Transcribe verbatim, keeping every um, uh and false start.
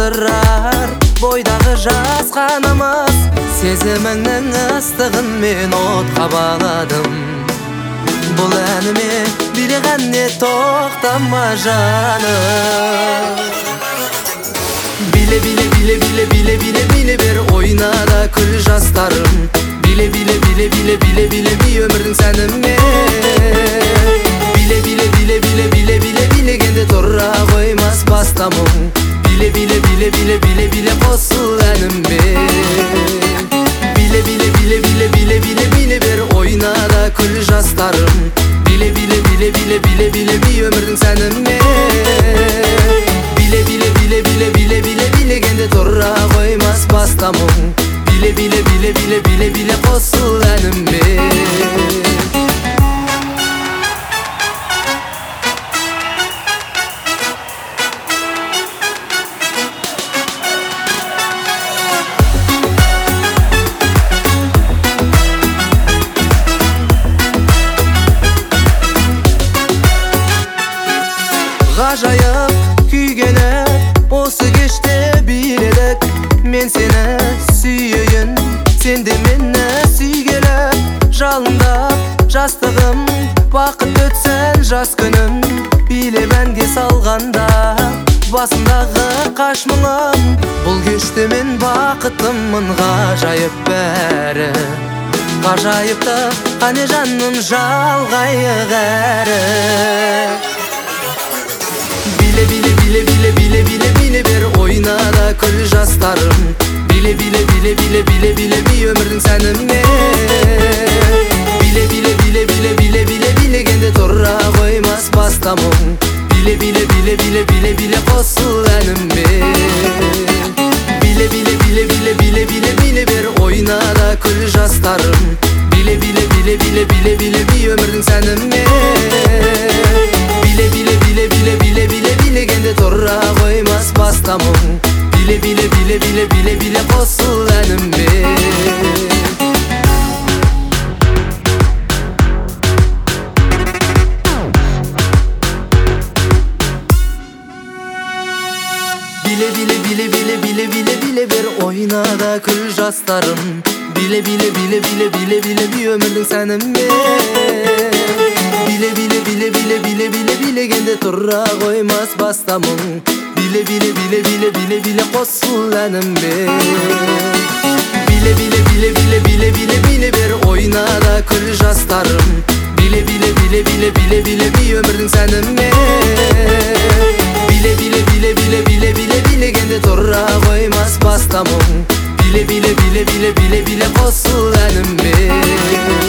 қалдырар бойдағы жасқанымыз. Сезіміңнің ыстығын мен отқа баладым. Бұл әніме билеп әнне тоқтама жаным. Биле биле биле биле биле биле биле бер ойнада күл жастарым. Биле биле биле биле биле биле би өмірдің сәніме. Биле биле биле биле биле биле билегенде тұра қоймас баста мұң. Биле биле биле биле биле биле қосыл әніме. Биле биле биле биле биле биле биле бер ойнада күл жастарым. Биле биле биле биле биле биле би өмірдің сәніме. Биле биле биле биле биле биле билегенде тұра қоймас баста мұң. Биле биле биле биле биле биле қосыл әніме. Ғажайып күйгені осы кеште биледік. Мен сені сүйейін, сен де мені сүйгелі. Жалындап жастығым, бақыт өтсін жас күнім. Билеп әнге салғанда басындағы қаш мұңым. Бұл кеште мен бақытыммын, ғажайып бәрі. Ғажайыпты қане жаным жалғайық әрі. Биле биле биле биле биле биле биле бер ойнада күл жастарым. Биле биле биле биле биле биле би өмірдің сәніме. Биле биле биле биле биле биле билегенде тұра қоймас баста мұң. Биле биле биле биле биле биле қосыл әніме. Биле биле биле биле биле биле биле бер ойнада күл жастарым. Биле биле биле биле биле биле би өмірдің сәніме. Биле биле биле биле биле биле билегенде тұра қоймас баста мұң. Биле биле биле биле биле биле қосыл әніме. Биле биле биле биле биле биле биле бер ойнада күл жастарым. Биле биле биле биле биле биле би өмірдің сәніме. Биле биле биле биле биле биле билегенде тұра қоймас баста мұң. Биле биле биле биле биле биле қосыл әніме. Биле биле биле биле биле биле биле бер ойнада күл жастарым. Биле биле биле биле биле биле би өмірдің сәніме. Биле биле биле биле биле биле билегенде тұра қоймас баста мұң. Биле биле биле биле биле биле қосыл әніме.